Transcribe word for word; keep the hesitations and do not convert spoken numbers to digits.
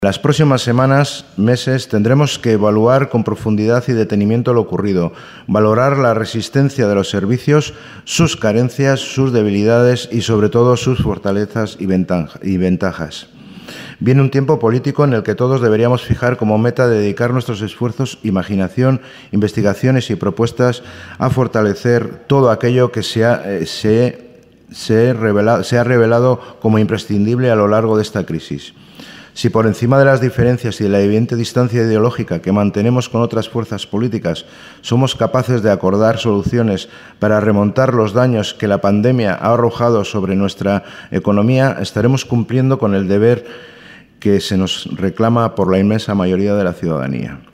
En las próximas semanas, meses, tendremos que evaluar con profundidad y detenimiento lo ocurrido, valorar la resistencia de los servicios, sus carencias, sus debilidades y, sobre todo, sus fortalezas y ventajas. Viene un tiempo político en el que todos deberíamos fijar como meta dedicar nuestros esfuerzos, imaginación, investigaciones y propuestas a fortalecer todo aquello que se ha, eh, se, se, revelado, se ha revelado como imprescindible a lo largo de esta crisis. Si por encima de las diferencias y de la evidente distancia ideológica que mantenemos con otras fuerzas políticas somos capaces de acordar soluciones para remontar los daños que la pandemia ha arrojado sobre nuestra economía, estaremos cumpliendo con el deber que se nos reclama por la inmensa mayoría de la ciudadanía.